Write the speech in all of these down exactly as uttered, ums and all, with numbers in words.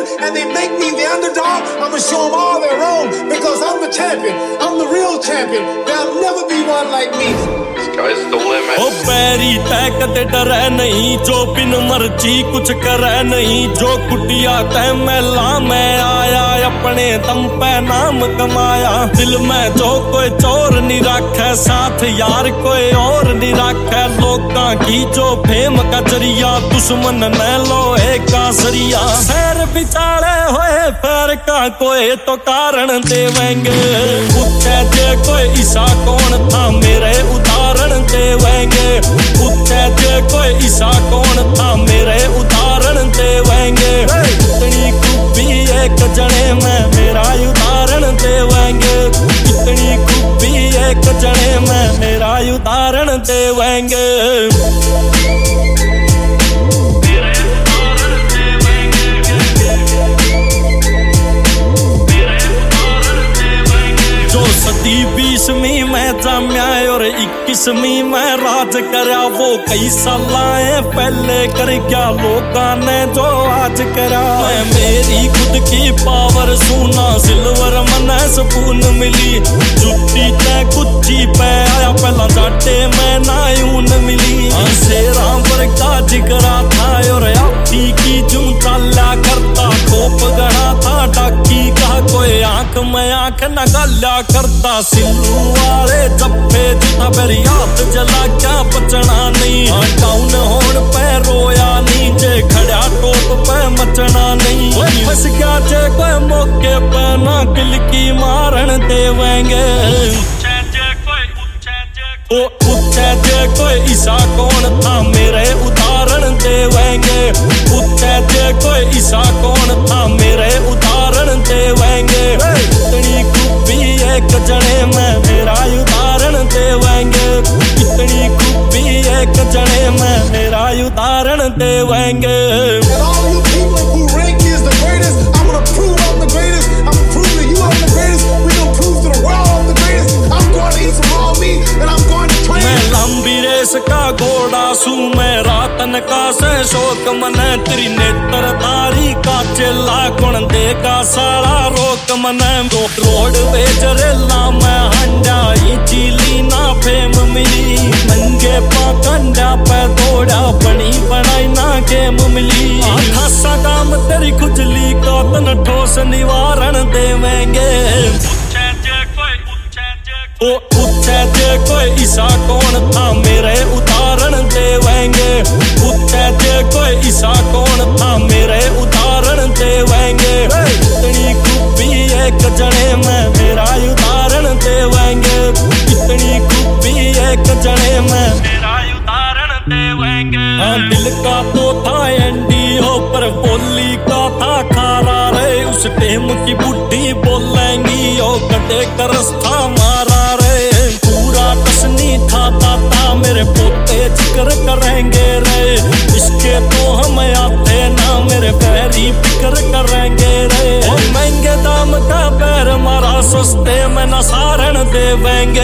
and they make me the underdog, I'm gonna show them all they're wrong because I'm the champion. I'm the real champion. There'll never be one like me. Sky's the limit. ओ पैरी तय कदे डरै नहीं, जो बिन मर्जी कुछ करे नहीं, जो कुटिया तय मैला मैं आया, अपने दम पे नाम कमाया। दिल में जो कोई चोर नहीं रखे, साथ यार कोई और नहीं रखे, लोकां की जो फेम का जरिया, दुश्मन न लोहे का सरिया। शहर बिचारे होए पैर का कोई तो कारण देवेंगे, पूछे जे कोई ईसा कौन था मेरे उदाहरण देवेंगे, पूछे जे कोई ईसा कौन था मेरे उदाहरण देवेंगे। इतनी खूबी एक जने में मेरा उदाहरण देवेंगे, इतनी खूबी एक जने में मेरा उदाहरण देवेंगे। बीसवीं में जाम्या और इक्कीसवीं में राज करया, वो कई साल आए पहले कर क्या लोगों ने जो आज करा। मेरी खुद की पावर सुना, सिल्वर मने स्पून मिली, जुटी ते कुच्ची पे आया पहला जाटे में नायून मिली। शेरा वर्गा जिगरा था और आपी की जुम चाल्या करता, खोप गड़ा था डाकी का कोई आंख में आंख न गाल्या करता। सिल्लू वाले जप्पे जिता मेरी याद जला क्या बचना नहीं, डाउन होन पे रोया नहीं, जे खड़ा टोप पे मचना नहीं। बस क्या जे कोई मौके पे ना दिल की मारन देवेंगे, ओ पूछे जे कोई ईसा कौन था मेरे उदाहरण देवेंगे, पूछे जे कोई ईसा कौन था मेरे उदाहरण देवेंगे। इतनी खूबी एक जने में मेरा उदाहरण देवेंगे, इतनी खूबी एक जने में मेरा उदाहरण देवेंगे। का घोड़ा सू मैं रातन का से शोक मने, तेरी नेत्र तारी का चेला गुण देगा सारा रोक मने। रोड बेजरे ला मैं हंडाई चीली ना फेम मिली, नंगे पाकंडा पे दौड़ा बनी बनाई ना गेम मिली। खासा काम तेरी खुजली का तन ठोस निवारण देवेंगे, ओ पूछे जे कोई ईसा कौन था मेरे उदाहरण देवेंगे, पूछे जे कोई ईसा कौन था मेरे उदाहरण देवेंगे। इतनी खूबी एक जने में मेरा उदाहरण देवेंगे, इतनी खूबी एक जने में मेरा उदाहरण देवेंगे। हाँ दिल का तो था एंडियो पर बोली का था खारा रे, उस टेम की बुढ़ी बोलेंगी ओ कटे करस्था मारा रे। पूरा कसनी था ताता मेरे पोते जिक्र करेंगे रे, इसके तो हम आते ना मेरे पैरी फिक्र करेंगे रे। और महंगे दाम का पैर मारा सस्ते में न सारण देवेंगे,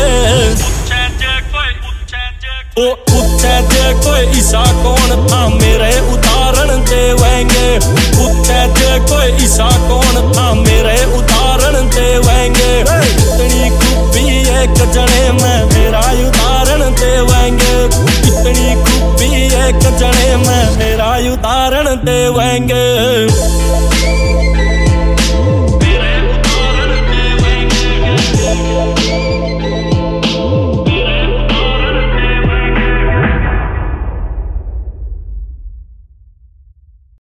ओ पूछे जे कोई ईसा कौन था मेरे उदाहरण देवेंगे, पूछे जे कोई ईसा कौन था मेरे उदाहरण देवेंगे। इतनी खूबी एक जने में मेरा उदाहरण देवेंगे, इतनी खूबी एक जने में मेरा उदाहरण देवेंगे।